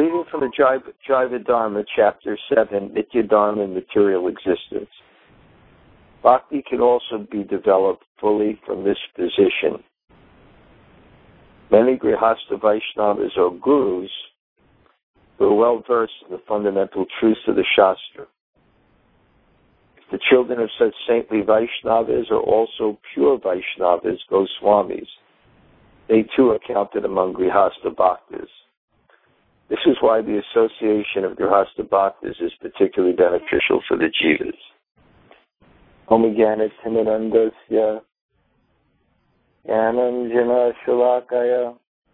Reading from the Jiva Dharma, Chapter 7, Nitya Dharma and Material Existence. Bhakti can also be developed fully from this position. Many Grihastha Vaishnavas or gurus who are well versed in the fundamental truths of the Shastra. If the children of such saintly Vaishnavas are also pure Vaishnavas, Goswamis, they too are counted among Grihastha Bhaktas. This is why the association of Grihastha Bhaktas is particularly beneficial for the jivas. Om Jnana Timirandasya Jnanam Jana Shalakaya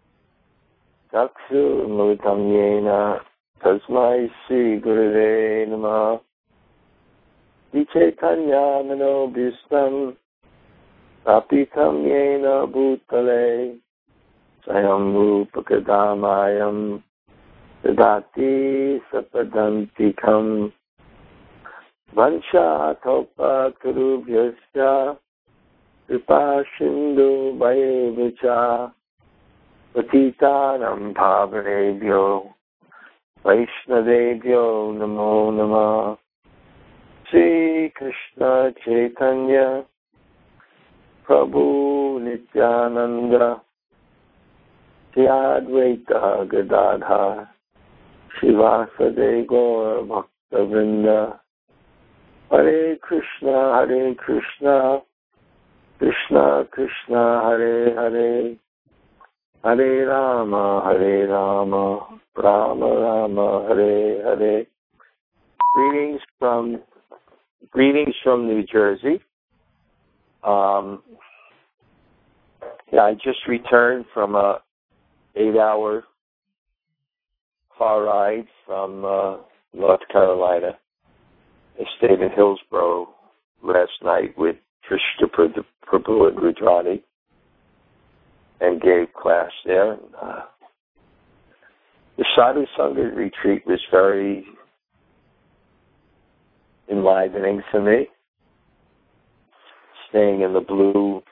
Chaksu Mulitam Yena Tasmai Sri Gurave Namah Vichaitanya Mano Bhistam Tapitam Yena Bhutale Sayam Rupakadamayam Dadati Sapadantikam Vansha Topa Kurubhyasya Kripa Shindu Vayevacha Patitanam Bhavanebhyo Vaishnavebhyo Namo Namah Sri Krishna Chaitanya Prabhu Nityananda Sri Advaita Gadadhar Shivasade Gaur Bhakta Vrinda Hare Krishna, Krishna Krishna, Hare Hare, Hare Rama, Rama Rama, Hare Hare. Greetings from New Jersey. I just returned from a 8-hour car ride from North Carolina. I stayed in Hillsborough last night with Krishna Prabhu and Rudrani and gave class there. The Sadhu Sangha retreat was very enlivening to me. Staying in the Blue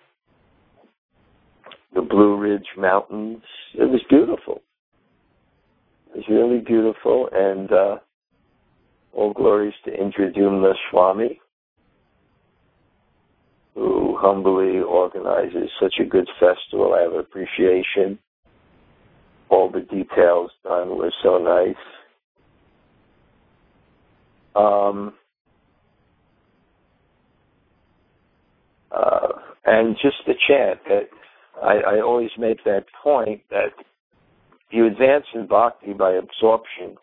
Ridge Mountains. It was beautiful. It was really beautiful, and all glories to Indradyumna Swami, who humbly organizes such a good festival. I have appreciation. All the details done were so nice. And just the chant, that I always make that point that you advance in bhakti by absorption.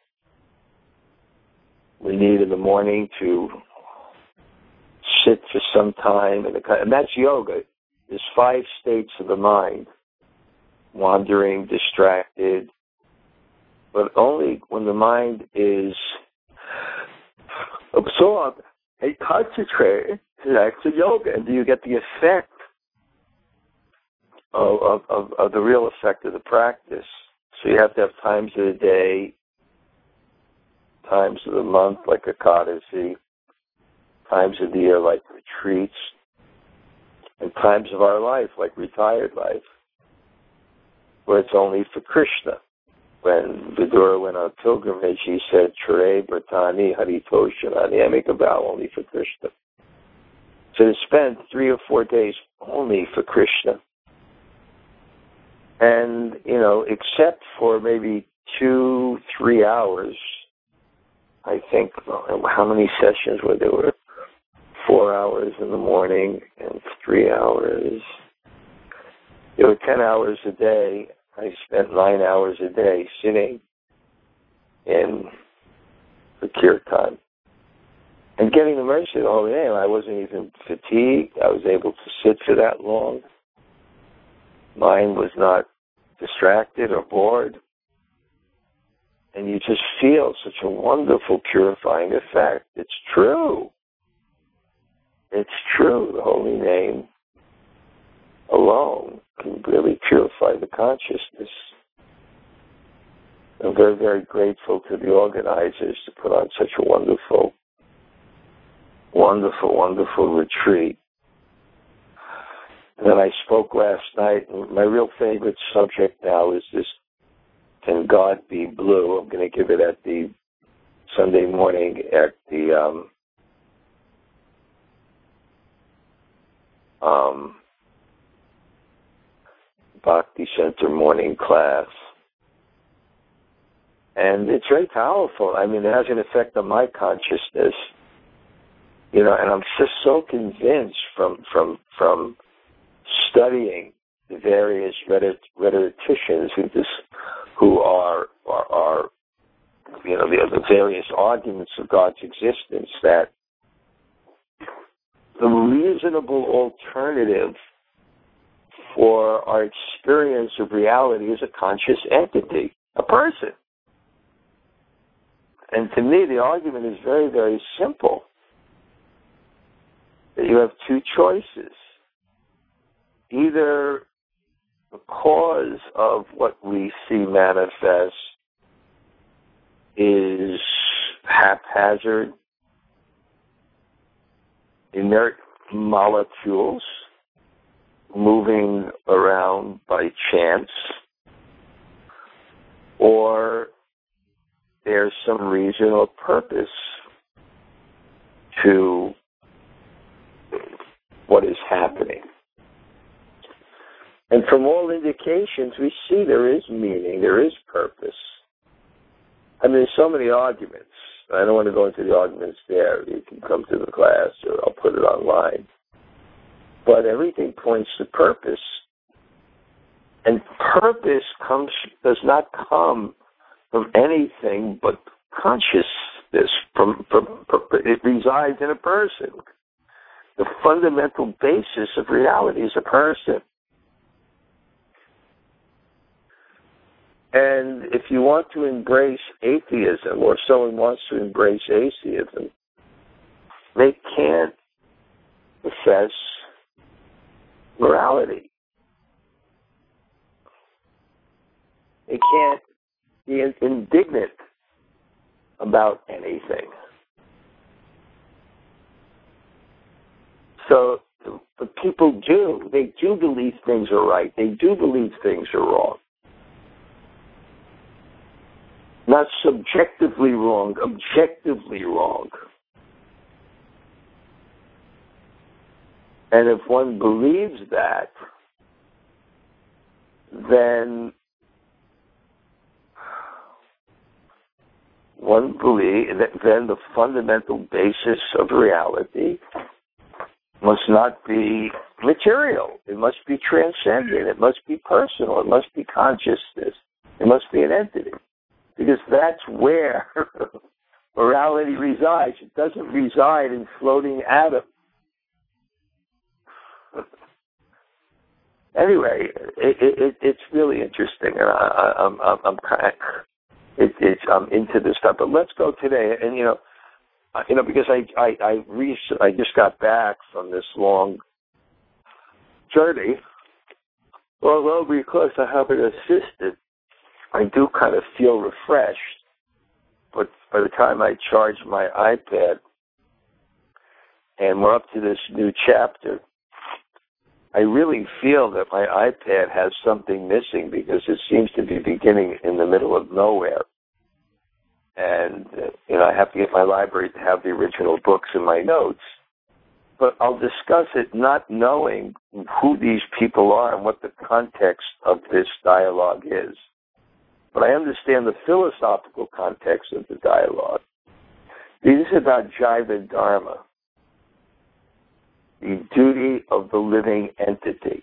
We need in the morning to sit for some time, and that's yoga. There's 5 states of the mind: wandering, distracted, but only when the mind is absorbed and concentrated. That's the yoga, and do you get the effect of the real effect of the practice? So you have to have times of the day, times of the month like Ekadasi, times of the year like retreats, and times of our life like retired life, where it's only for Krishna. When Vidura went on pilgrimage, he said, Chare Bratani Harito Shanani, I make a vow only for Krishna. So to spend 3 or 4 days only for Krishna. And, except for maybe 2-3 hours, I think, how many sessions were there? Were 4 hours in the morning and 3 hours. There were 10 hours a day. I spent 9 hours a day sitting in the kirtan and getting the mercy of the Holy Name. I wasn't even fatigued. I was able to sit for that long. Mind was not distracted or bored. And you just feel such a wonderful purifying effect. It's true. It's true. The Holy Name alone can really purify the consciousness. I'm very, very grateful to the organizers to put on such a wonderful, wonderful, wonderful retreat. And then I spoke last night, and my real favorite subject now is this and God Be Blue. I'm going to give it at the Sunday morning at the Bhakti Center morning class. And it's very powerful. I mean, it has an effect on my consciousness. You know, and I'm just so convinced from studying the various rhetoricians who are you know, the various arguments of God's existence, that the reasonable alternative for our experience of reality is a conscious entity, a person. And to me, the argument is very, very simple. That you have two choices. Either the cause of what we see manifest is haphazard, inert molecules moving around by chance, or there's some reason or purpose to what is happening. And from all indications, we see there is meaning, there is purpose. I mean, there's so many arguments. I don't want to go into the arguments there. You can come to the class, or I'll put it online. But everything points to purpose. And purpose does not come from anything but consciousness. It resides in a person. The fundamental basis of reality is a person. And if you want to embrace atheism, or someone wants to embrace atheism, they can't profess morality. They can't be indignant about anything. So but people do. They do believe things are right. They do believe things are wrong. Not subjectively wrong, objectively wrong. And if one believes that, then the fundamental basis of reality must not be material. It must be transcendent. It must be personal. It must be consciousness. It must be an entity. Because that's where morality resides. It doesn't reside in floating atoms. Anyway, it's really interesting, and I'm into this stuff. But let's go today, and because I just got back from this long journey. Although because I have an assistant, I do kind of feel refreshed, but by the time I charge my iPad and we're up to this new chapter, I really feel that my iPad has something missing because it seems to be beginning in the middle of nowhere. And, I have to get my library to have the original books in my notes. But I'll discuss it not knowing who these people are and what the context of this dialogue is. But I understand the philosophical context of the dialogue. This is about Jiva Dharma, the duty of the living entity,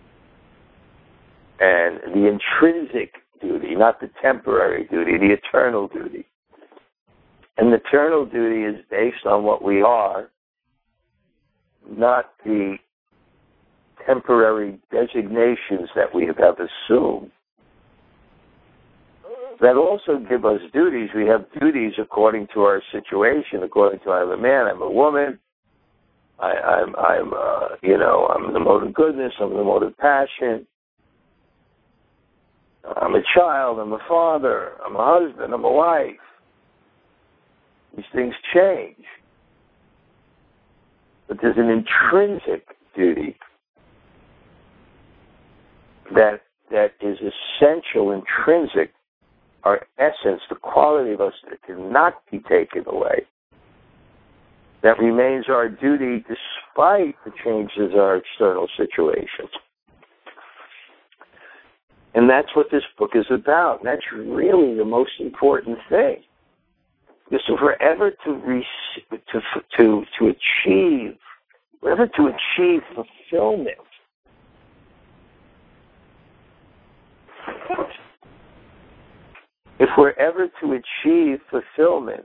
and the intrinsic duty, not the temporary duty, the eternal duty. And the eternal duty is based on what we are, not the temporary designations that we have assumed. That also give us duties. We have duties according to our situation, according to I'm a man, I'm a woman, I'm the mode of goodness, I'm the mode of passion, I'm a child, I'm a father, I'm a husband, I'm a wife. These things change. But there's an intrinsic duty that is essential, intrinsic our essence, the quality of us that cannot be taken away, that remains our duty despite the changes in our external situations. And that's what this book is about. And that's really the most important thing. Because if we're ever to achieve fulfillment, if we're ever to achieve fulfillment,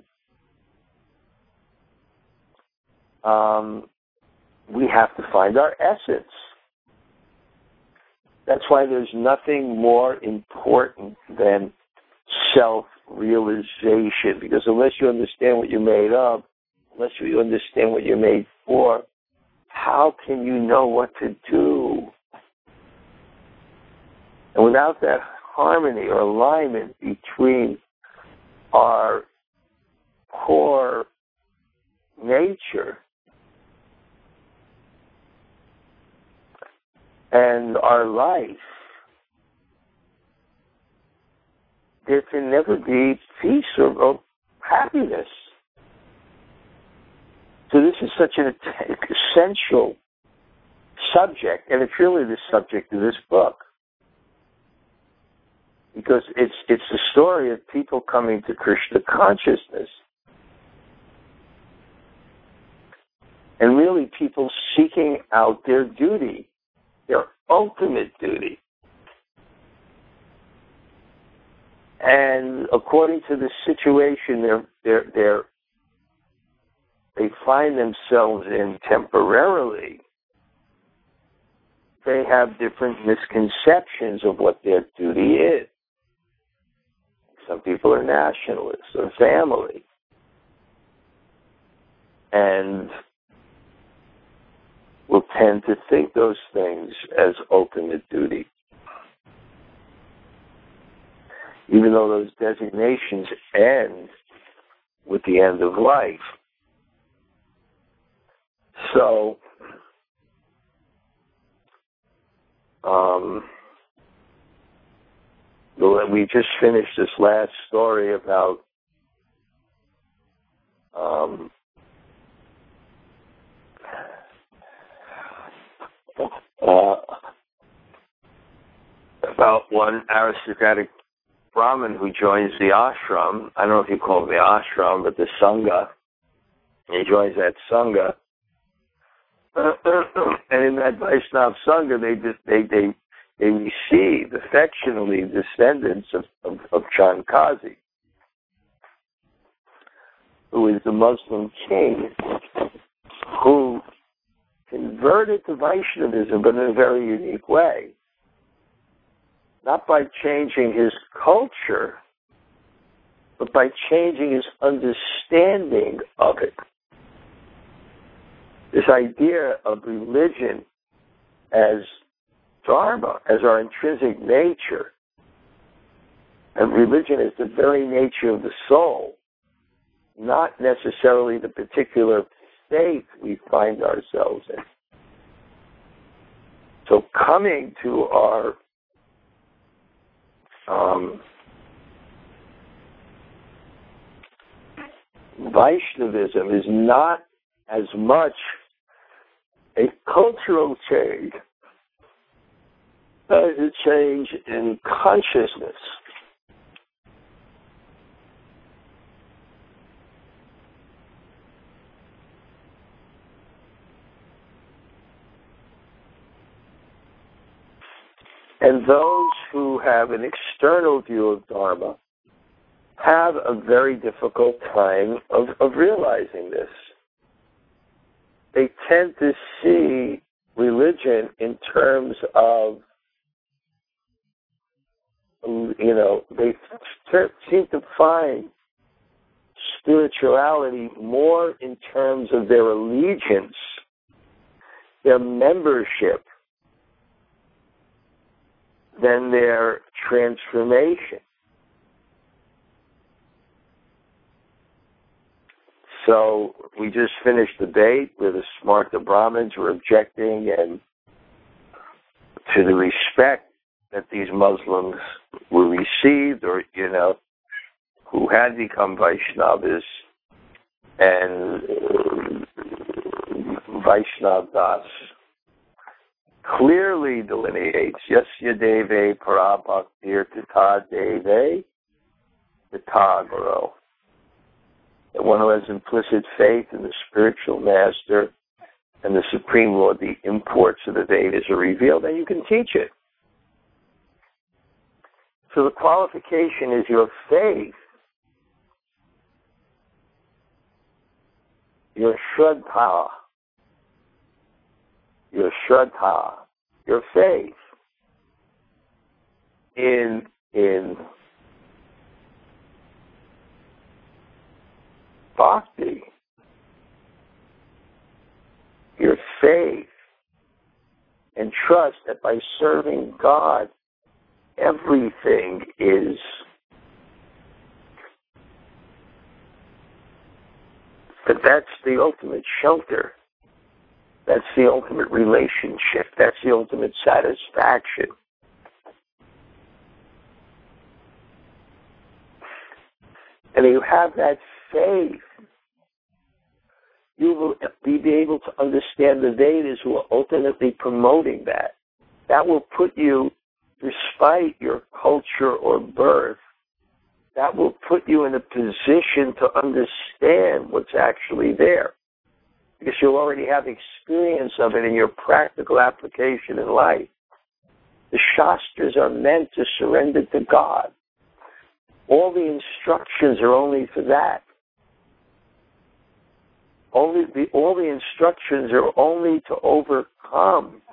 we have to find our essence. That's why there's nothing more important than self-realization. Because unless you understand what you're made of, unless you understand what you're made for, how can you know what to do? And without that harmony or alignment between our core nature and our life, there can never be peace or happiness. So this is such an essential subject, and it's really the subject of this book. Because it's the story of people coming to Krishna consciousness. And really people seeking out their duty, their ultimate duty. And according to the situation they find themselves in temporarily, they have different misconceptions of what their duty is. Some people are nationalists or family. And will tend to think those things as ultimate duty. Even though those designations end with the end of life. So, we just finished this last story about one aristocratic Brahmin who joins the ashram. I don't know if you call it the ashram, but the sangha. He joins that sangha, and in that Vaishnava sangha, they receive affectionately descendants of Chankazi, who is the Muslim king who converted to Vaishnavism, but in a very unique way. Not by changing his culture, but by changing his understanding of it. This idea of religion as dharma, as our intrinsic nature, and religion is the very nature of the soul, not necessarily the particular state we find ourselves in. So coming to our Vaishnavism is not as much a cultural change as a change in consciousness. And those who have an external view of Dharma have a very difficult time of realizing this. They tend to see religion in terms of, they seem to find spirituality more in terms of their allegiance, their membership, than their transformation. So we just finished the debate where the Smarta Brahmins were objecting and to the respect that these Muslims were received, or who had become Vaishnavas and Vaishnav Das clearly delineates Yasya Deve Parabhaktir Tata Deve Tata Guru. That one who has implicit faith in the spiritual master and the Supreme Lord, the imports of the Vedas are revealed, and you can teach it. So the qualification is your faith, your Shraddha, your faith in bhakti, your faith and trust that by serving God, everything is that's the ultimate shelter. That's the ultimate relationship. That's the ultimate satisfaction. And you have that faith, you will be able to understand the Vedas who are ultimately promoting that. That will put you, despite your culture or birth, that will put you in a position to understand what's actually there. Because you'll already have experience of it in your practical application in life. The Shastras are meant to surrender to God. All the instructions are only for that. All the instructions are only to overcome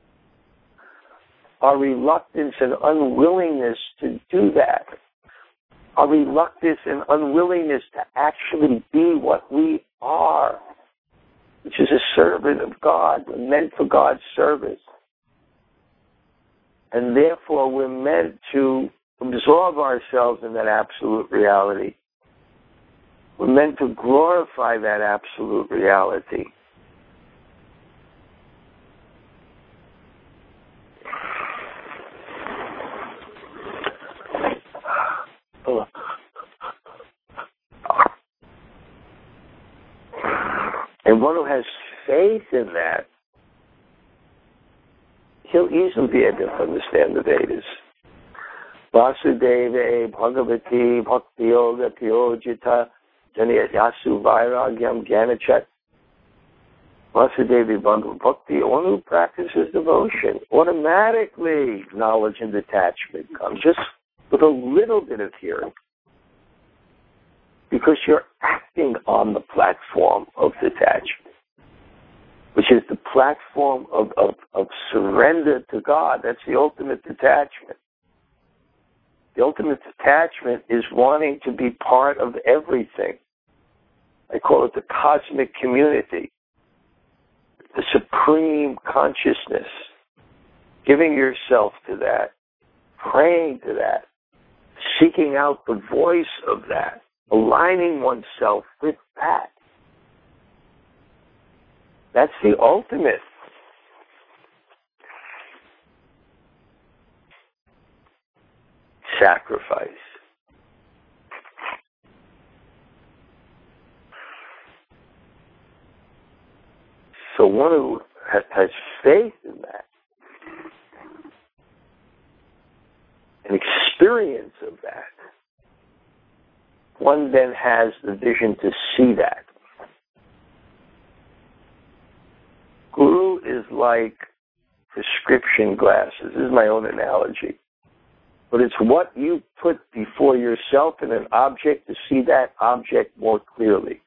our reluctance and unwillingness to do that. Our reluctance and unwillingness to actually be what we are, which is a servant of God. We're meant for God's service. And therefore, we're meant to absorb ourselves in that absolute reality. We're meant to glorify that absolute reality. And one who has faith in that, he'll easily be able to understand the Vedas. Vasudeva Bhagavati Bhakti Yoga Pyojita Janyasu Vairagyam Gyanachat. Vasudeva Bhakti, one who practices devotion, automatically knowledge and detachment comes just with a little bit of hearing. Because you're acting on the platform of detachment, which is the platform of surrender to God. That's the ultimate detachment. The ultimate detachment is wanting to be part of everything. I call it the cosmic community, the supreme consciousness, giving yourself to that, praying to that, seeking out the voice of that, aligning oneself with that. That's the ultimate. Sacrifice. So one who has faith in that, an experience of that, one then has the vision to see that. Guru is like prescription glasses. This is my own analogy. But it's what you put before yourself in an object to see that object more clearly.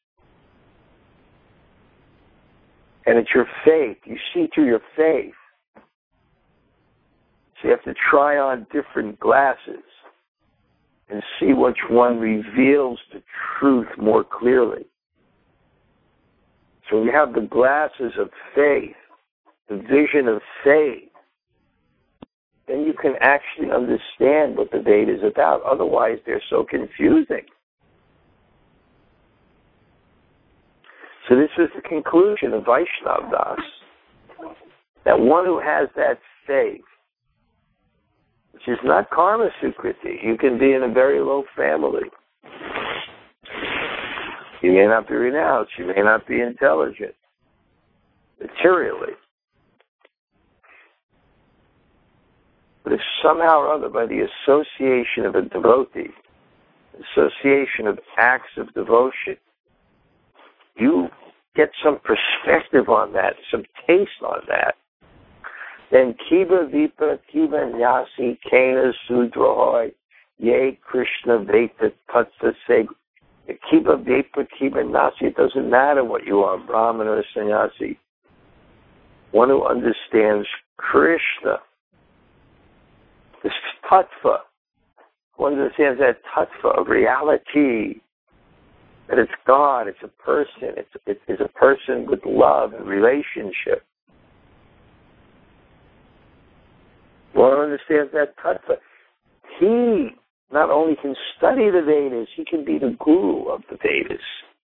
And it's your faith. You see through your faith. So you have to try on different glasses and see which one reveals the truth more clearly. So you have the glasses of faith, the vision of faith, then you can actually understand what the Veda is about. Otherwise, they're so confusing. So this is the conclusion of Vaishnav Das, that one who has that faith, which is not karma sukriti. You can be in a very low family. You may not be renounced. You may not be intelligent materially. But if somehow or other, by the association of a devotee, association of acts of devotion, you get some perspective on that, some taste on that, then Kiba Vipa Kiba Nyasi Kena Sudrahoy Ye Krishna Veta Tatsa Seg Kiba Vipa Kiba Nyasi. It doesn't matter what you are, Brahman or sannyasi. One who understands Krishna, this tattva, one who understands that tattva of reality, that it's God, it's a person, it's a person with love and relationship. One who understands that tattva, he not only can study the Vedas, he can be the guru of the Vedas.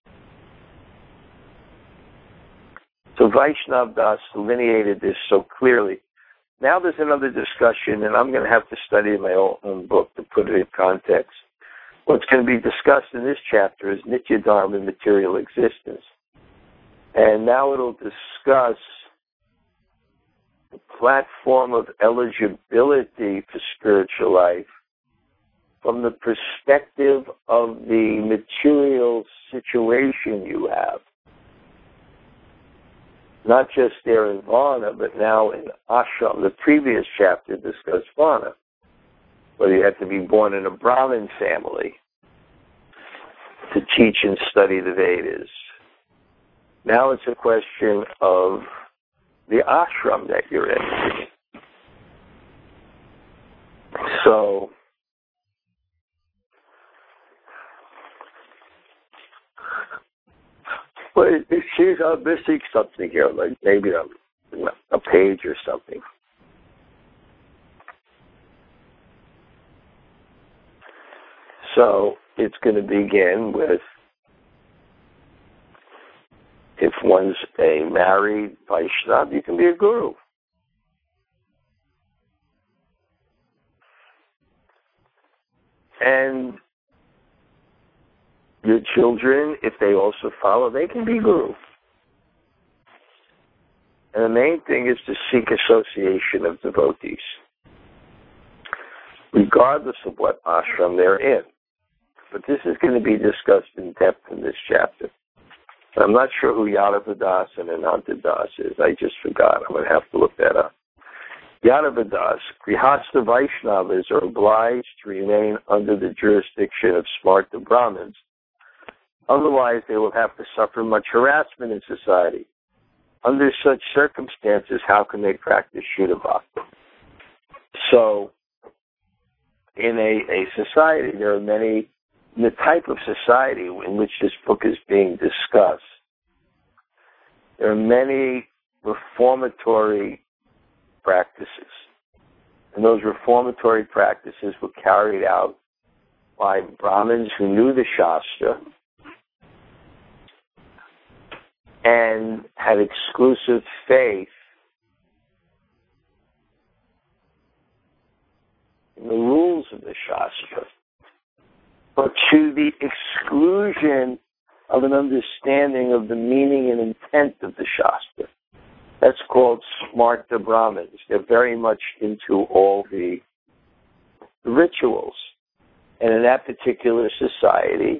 So Vaishnav Das delineated this so clearly. Now there's another discussion, and I'm going to have to study my own book to put it in context. What's going to be discussed in this chapter is Nitya Dharma, material existence. And now it'll discuss the platform of eligibility for spiritual life from the perspective of the material situation you have. Not just there in Varna, but now in Ashram. The previous chapter discussed Varna, whether you had to be born in a Brahmin family to teach and study the Vedas. Now it's a question of the ashram that you're in. So, well, it seems I'm missing something here, like maybe a page or something. So it's going to begin with, if one's a married Vaishnava, you can be a guru. And your children, if they also follow, they can be guru. And the main thing is to seek association of devotees, regardless of what ashram they're in. But this is going to be discussed in depth in this chapter. I'm not sure who Yadava Das and Ananta Das is. I just forgot. I'm going to have to look that up. Yadava Das, Grihastha Vaishnavas are obliged to remain under the jurisdiction of Smarta Brahmins. Otherwise, they will have to suffer much harassment in society. Under such circumstances, how can they practice Shuddha Bhakti? So, in a society, there are many, in the type of society in which this book is being discussed, there are many reformatory practices. And those reformatory practices were carried out by Brahmins who knew the Shastra and had exclusive faith in the rules of the Shastra, but to the exclusion of an understanding of the meaning and intent of the Shastra. That's called Smarta Brahmins. They're very much into all the rituals. And in that particular society,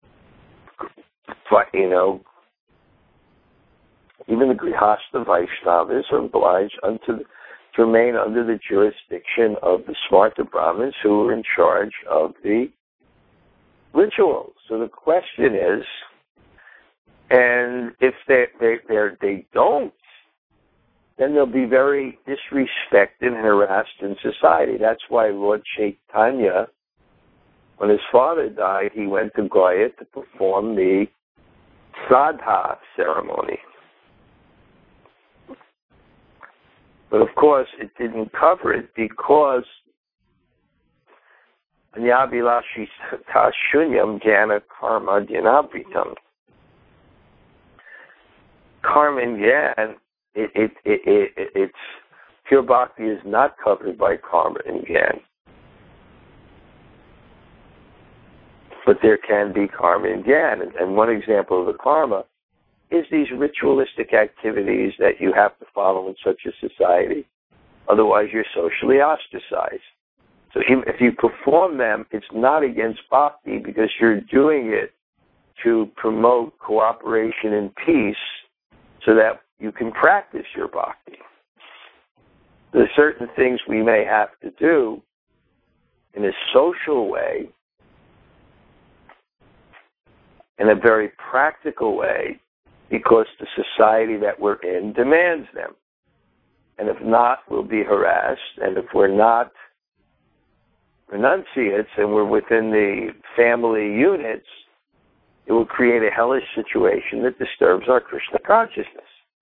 even the Grihastha Vaishnavas are obliged to remain under the jurisdiction of the Smarta Brahmins who are in charge of the rituals. So the question is, and if they don't, then they'll be very disrespected and harassed in society. That's why Lord Chaitanya, when his father died, he went to Gaya to perform the Sraddha ceremony. But of course, it didn't cover it because Anyabilashi Tashunyam Jnana Karma Dhyanabritam. Karma and Jnana, it's pure bhakti is not covered by karma and jnana. But there can be karma in Gyan. And one example of the karma is these ritualistic activities that you have to follow in such a society. Otherwise, you're socially ostracized. So if you perform them, it's not against bhakti because you're doing it to promote cooperation and peace so that you can practice your bhakti. There are certain things we may have to do in a social way, in a very practical way, because the society that we're in demands them. And if not, we'll be harassed. And if we're not renunciates and we're within the family units, it will create a hellish situation that disturbs our Krishna consciousness.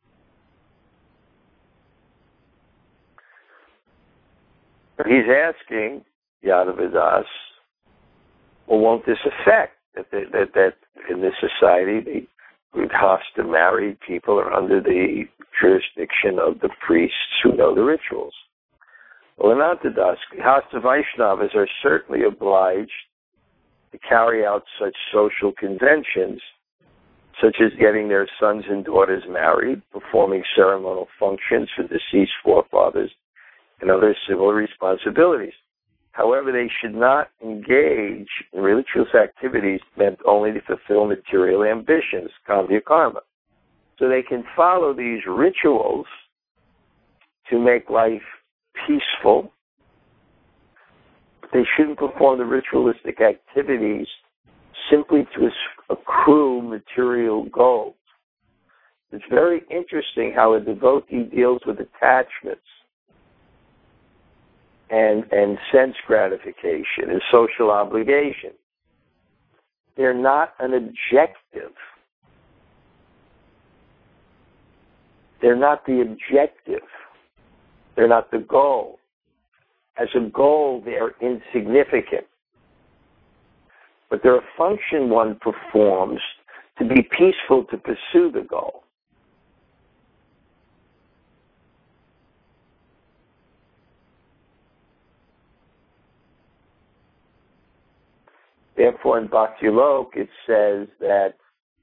He's asking Yadavadas, well, won't this affect that in this society the Grihastha married people are under the jurisdiction of the priests who know the rituals? Well, Anantadas, Grihastha Vaishnavas are certainly obliged to carry out such social conventions, such as getting their sons and daughters married, performing ceremonial functions for deceased forefathers, and other civil responsibilities. However, they should not engage in religious activities meant only to fulfill material ambitions, kavya karma. So they can follow these rituals to make life peaceful. They shouldn't perform the ritualistic activities simply to accrue material goals. It's very interesting how a devotee deals with attachments and sense gratification and social obligation. They're not an objective. They're not the objective. They're not the goal. As a goal, they're insignificant. But they're a function one performs to be peaceful to pursue the goal. Therefore, in Bhakti Lok, it says that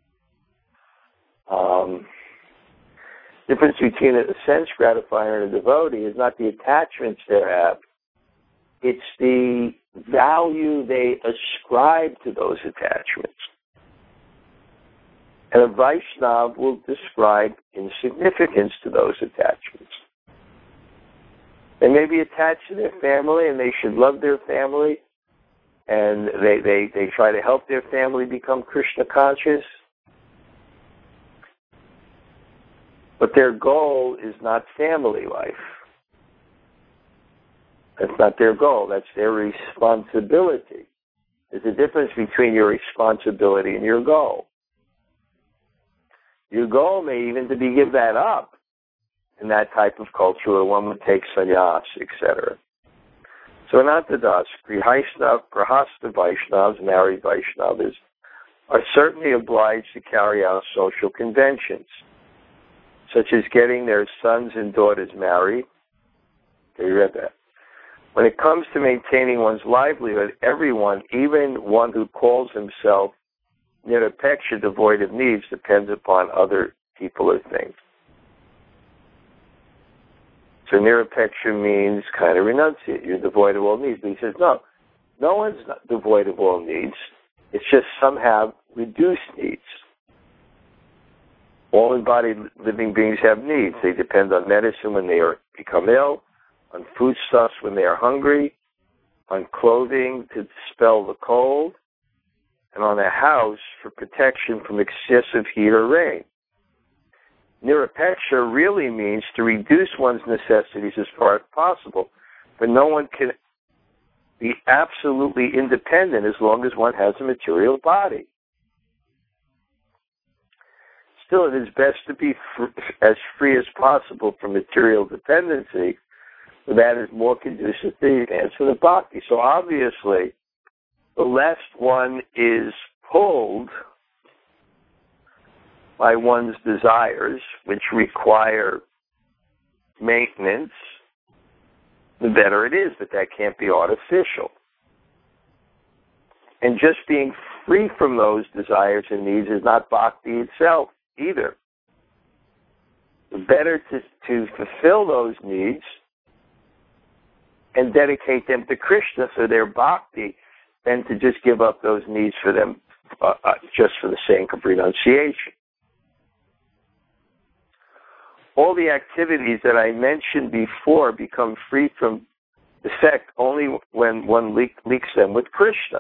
the difference between a sense gratifier and a devotee is not the attachments they have, it's the value they ascribe to those attachments. And a Vaishnava will describe insignificance to those attachments. They may be attached to their family and they should love their family, and they try to help their family become Krishna conscious. But their goal is not family life. That's not their goal. That's their responsibility. There's a difference between your responsibility and your goal. Your goal may even to be give that up in that type of culture where one would take sannyas, etc. So Anantadas, Grihastha Vaishnavas, married Vaishnavas, are certainly obliged to carry out social conventions, such as getting their sons and daughters married. Okay, you read that. When it comes to maintaining one's livelihood, everyone, even one who calls himself nirapeksha, devoid of needs, depends upon other people or things. So nirapeksha means kind of renunciate. You're devoid of all needs. But he says, no one's not devoid of all needs. It's just some have reduced needs. All embodied living beings have needs. They depend on medicine when they become ill, on foodstuffs when they are hungry, on clothing to dispel the cold, and on a house for protection from excessive heat or rain. Nirapeksha really means to reduce one's necessities as far as possible, but no one can be absolutely independent as long as one has a material body. Still, it is best to be as free as possible from material dependency, so that is more conducive to the advancement of bhakti. So obviously, the less one is pulled by one's desires, which require maintenance, the better it is, but that can't be artificial. And just being free from those desires and needs is not bhakti itself either. Better to fulfill those needs and dedicate them to Krishna for their bhakti than to just give up those needs for them just for the sake of renunciation. All the activities that I mentioned before become free from defect only when one links them with Krishna.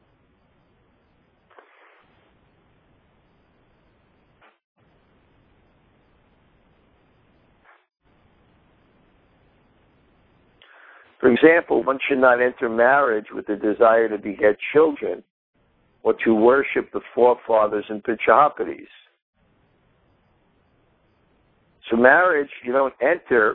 For example, one should not enter marriage with the desire to beget children or to worship the forefathers and Prajapatis. So marriage, you don't enter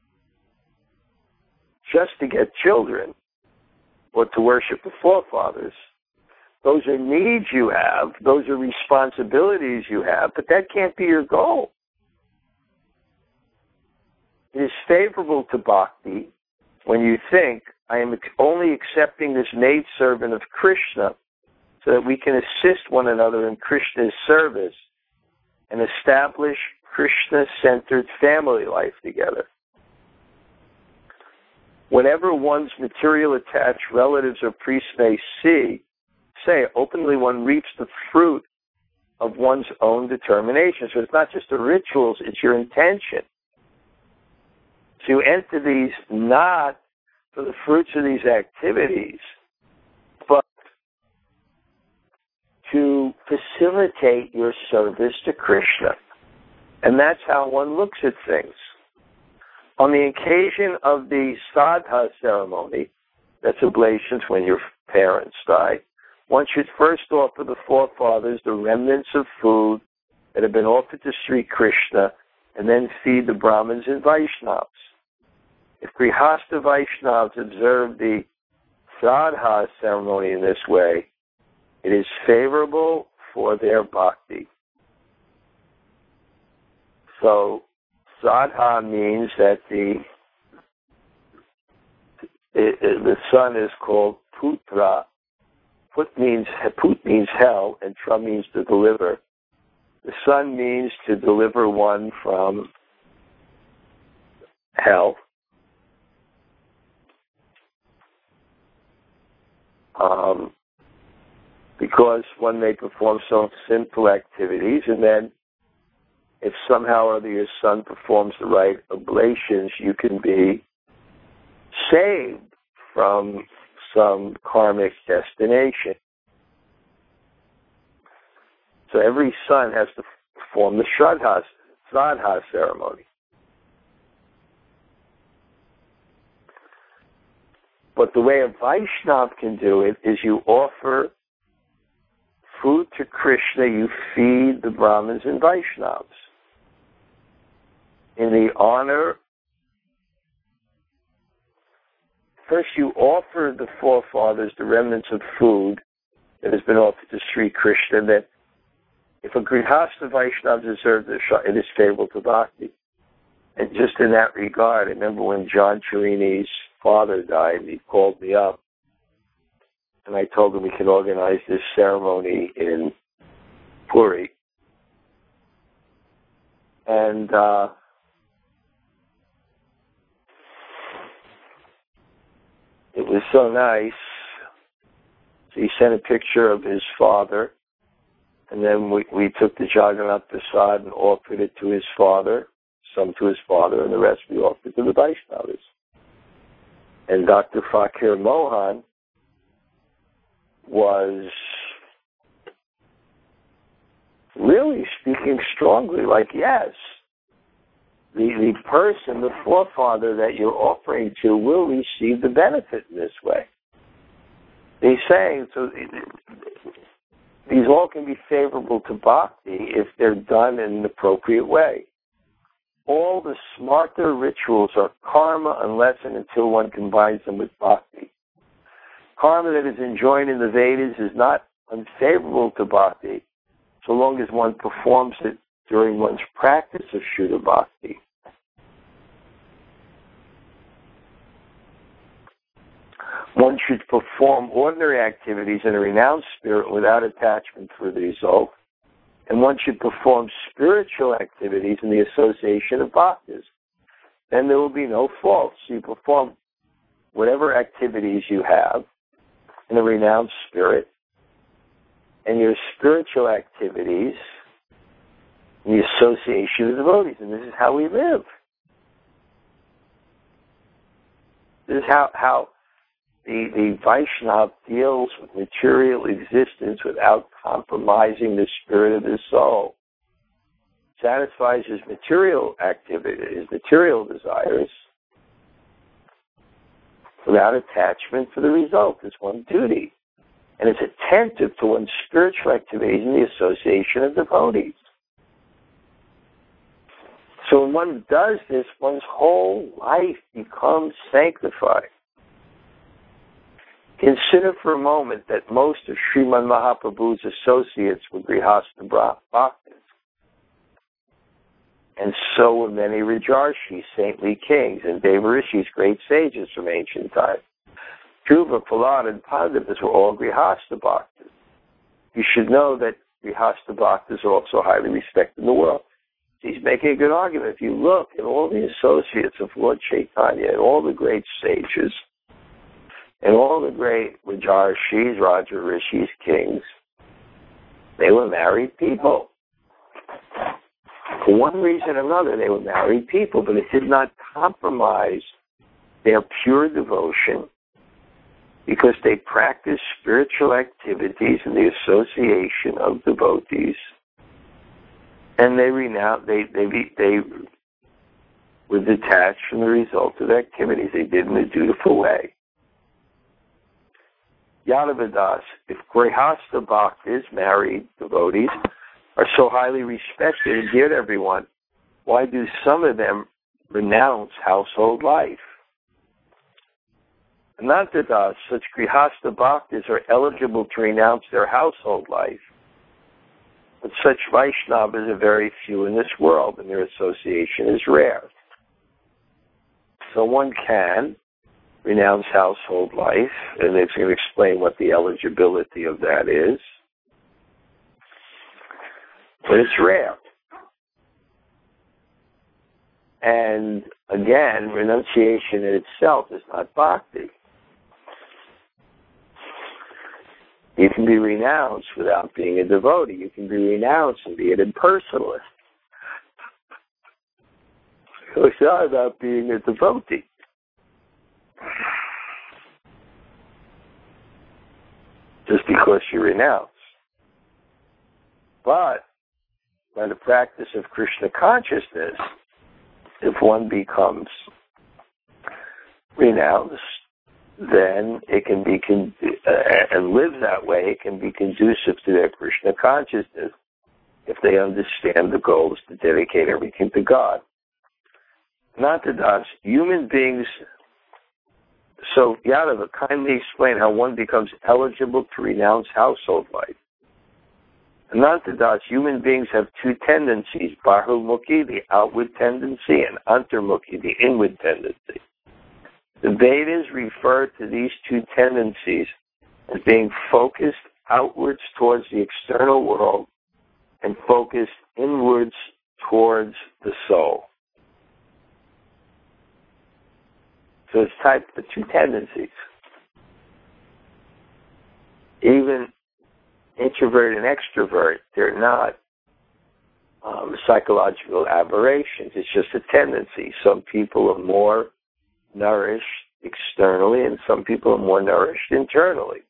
just to get children or to worship the forefathers. Those are needs you have, those are responsibilities you have, but that can't be your goal. It is favorable to bhakti when you think, I am only accepting this maidservant of Krishna so that we can assist one another in Krishna's service and establish Krishna-centered family life together. Whenever one's material attached relatives or priests may say openly one reaps the fruit of one's own determination. So it's not just the rituals, it's your intention. So you enter these not for the fruits of these activities, but to facilitate your service to Krishna. And that's how one looks at things. On the occasion of the Sraddha ceremony, that's oblations when your parents die, one should first offer the forefathers the remnants of food that have been offered to Sri Krishna and then feed the Brahmins and Vaishnavas. If Grihastha Vaishnavas observe the Sraddha ceremony in this way, it is favorable for their bhakti. So, Sraddha means that the son is called Putra. Put means hell, and Tra means to deliver. The son means to deliver one from hell. Because one may perform some sinful activities, and then if somehow or other your son performs the right oblations, you can be saved from some karmic destination. So every son has to perform the Sraddha ceremony. But the way a Vaishnav can do it is you offer food to Krishna, you feed the Brahmins and Vaishnavas. In the honor, first you offer the forefathers the remnants of food that has been offered to Sri Krishna, that if a Grihastha Vaishnava deserves it is favorable to bhakti. And just in that regard, I remember when John Chirini's father died, he called me up, and I told him we can organize this ceremony in Puri. And it was so nice. So he sent a picture of his father, and then we took the Jagannath Prasad and offered it to his father, some to his father, and the rest we offered to the Vaishnavas. And Dr. Fakir Mohan was really speaking strongly, like, yes, the person, the forefather that you're offering to will receive the benefit in this way. He's saying, so these all can be favorable to bhakti if they're done in an appropriate way. All the smarter rituals are karma unless and until one combines them with bhakti. Karma that is enjoined in the Vedas is not unfavorable to bhakti so long as one performs it during one's practice of Shuddha Bhakti. One should perform ordinary activities in a renounced spirit without attachment for the result. And one should perform spiritual activities in the association of bhaktas. Then there will be no fault. So you perform whatever activities you have in a renounced spirit, and your spiritual activities in the association of devotees. And this is how we live. This is how the Vaishnava deals with material existence without compromising the spirit of his soul. Satisfies his material activity, his material desires, without attachment for the result. It's one's duty. And it's attentive to one's spiritual activities in the association of devotees. So when one does this, one's whole life becomes sanctified. Consider for a moment that most of Sriman Mahaprabhu's associates were Grihastha Bhaktas. And so were many Rajarshis, saintly kings, and Devarishis, great sages from ancient times. Dhruva, Prahlad, and Pandavas were all Grihastha Bhaktas. You should know that Grihastha Bhaktas are also highly respected in the world. He's making a good argument. If you look at all the associates of Lord Chaitanya and all the great sages and all the great Rajarshis, Rajarishis, kings, they were married people. For one reason or another, they were married people, but it did not compromise their pure devotion because they practiced spiritual activities in the association of devotees, and they were detached from the result of activities. They did in a dutiful way. Yadavadas, if Grihastha Bhaktas, married devotees, are so highly respected and dear to everyone, why do some of them renounce household life? Anantadas, such Grihastha Bhaktas are eligible to renounce their household life, but such Vaishnavas are very few in this world, and their association is rare. So one can renounce household life, and it's going to explain what the eligibility of that is. But it's rare. And again, renunciation in itself is not bhakti. You can be renounced without being a devotee. You can be renounced and be an impersonalist. So it's not about being a devotee. Just because you renounce. But by the practice of Krishna consciousness, if one becomes renounced, then it can be, and live that way, it can be conducive to their Krishna consciousness if they understand the goal is to dedicate everything to God. Not to us, human beings. So, Yadava, kindly explain how one becomes eligible to renounce household life. Anantadas, human beings have two tendencies, Bahumukhi, the outward tendency, and Antarmukhi, the inward tendency. The Vedas refer to these two tendencies as being focused outwards towards the external world and focused inwards towards the soul. So it's typed the two tendencies. Even introvert and extrovert, they're not psychological aberrations. It's just a tendency. Some people are more nourished externally and some people are more nourished internally.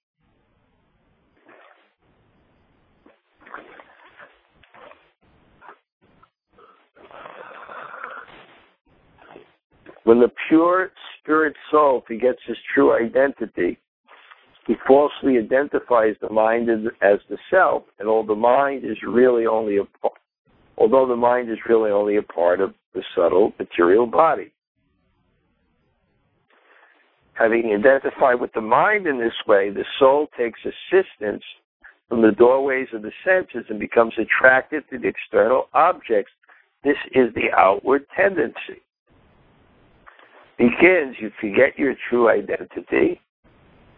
When the pure spirit soul forgets his true identity, he falsely identifies the mind as the self, and although the mind is really only a part of the subtle material body. Having identified with the mind in this way, the soul takes assistance from the doorways of the senses and becomes attracted to the external objects. This is the outward tendency. Begins, you forget your true identity,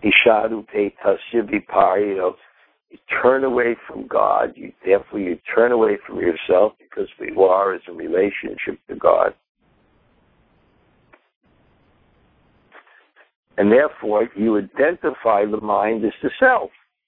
Ishadu pe tasya vipari, you turn away from God, therefore you turn away from yourself because you are as a relationship to God. And therefore you identify the mind as the self,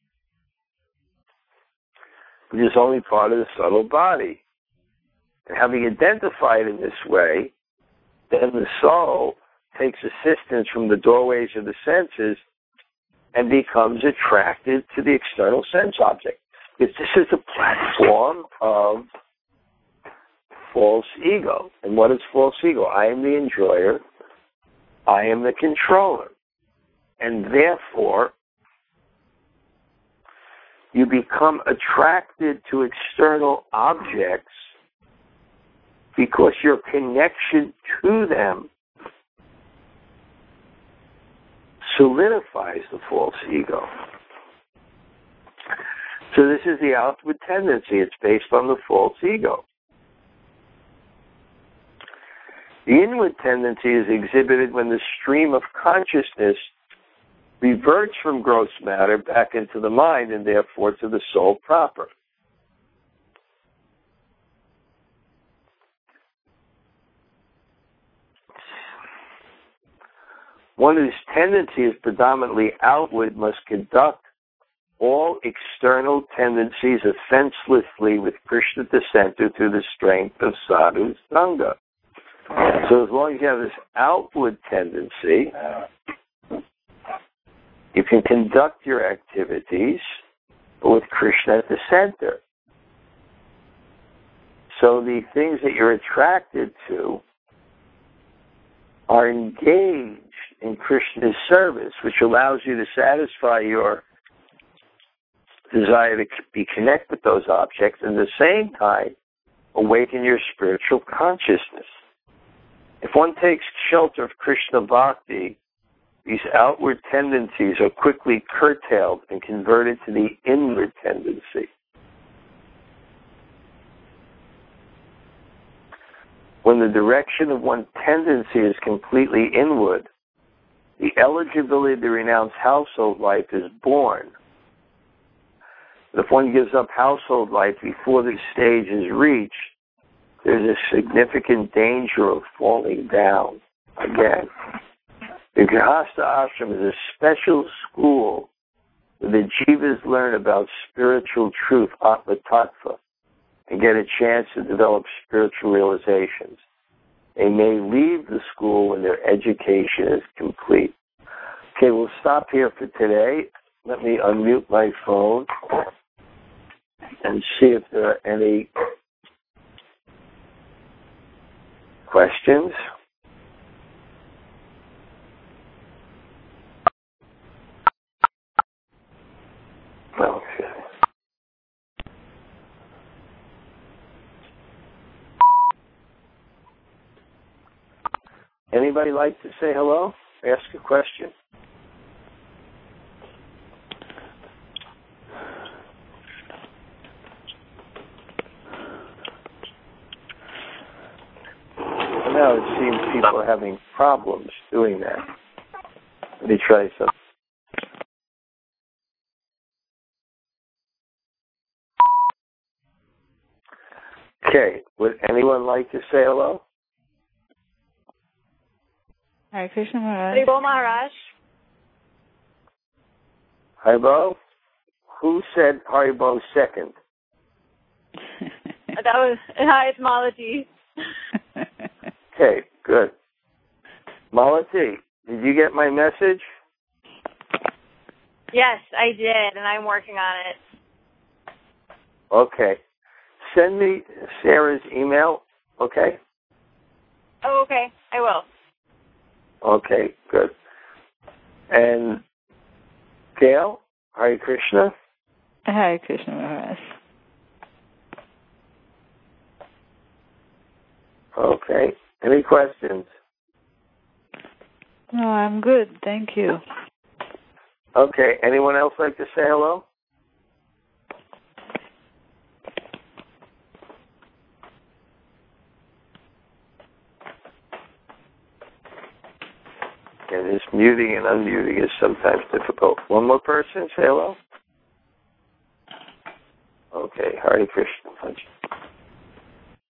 which is only part of the subtle body. And having identified in this way, then the soul takes assistance from the doorways of the senses and becomes attracted to the external sense object. Because this is a platform of false ego. And what is false ego? I am the enjoyer. I am the controller. And therefore, you become attracted to external objects because your connection to them solidifies the false ego. So this is the outward tendency. It's based on the false ego. The inward tendency is exhibited when the stream of consciousness reverts from gross matter back into the mind and therefore to the soul proper. One whose tendency is predominantly outward must conduct all external tendencies offenselessly with Krishna at the center through the strength of sadhu sangha. So as long as you have this outward tendency, you can conduct your activities with Krishna at the center. So the things that you're attracted to are engaged in Krishna's service, which allows you to satisfy your desire to be connected with those objects and at the same time awaken your spiritual consciousness. If one takes shelter of Krishna Bhakti, these outward tendencies are quickly curtailed and converted to the inward tendency. When the direction of one tendency is completely inward, the eligibility to renounce household life is born. But if one gives up household life before this stage is reached, there's a significant danger of falling down again. The Grihastha Ashram is a special school where the jivas learn about spiritual truth, Atma Tattva, and get a chance to develop spiritual realizations. They may leave the school when their education is complete. Okay, we'll stop here for today. Let me unmute my phone and see if there are any questions. Okay. Anybody like to say hello? Ask a question? Now it seems people are having problems doing that. Let me try something. Okay, would anyone like to say hello? Hare Krishna Maharaj. Haribo Maharaj. Haribo? Who said Haribo second? Hi, it's Malati. Okay, good. Malati, did you get my message? Yes, I did, and I'm working on it. Okay. Send me Sarah's email, okay? Oh, okay. I will. Okay, good. And Gail, Hare Krishna? Hare Krishna Maharaj. Okay. Any questions? No, I'm good. Thank you. Okay. Anyone else like to say hello? and his muting and unmuting is sometimes difficult. One more person, say hello. Okay, Hare Krishna.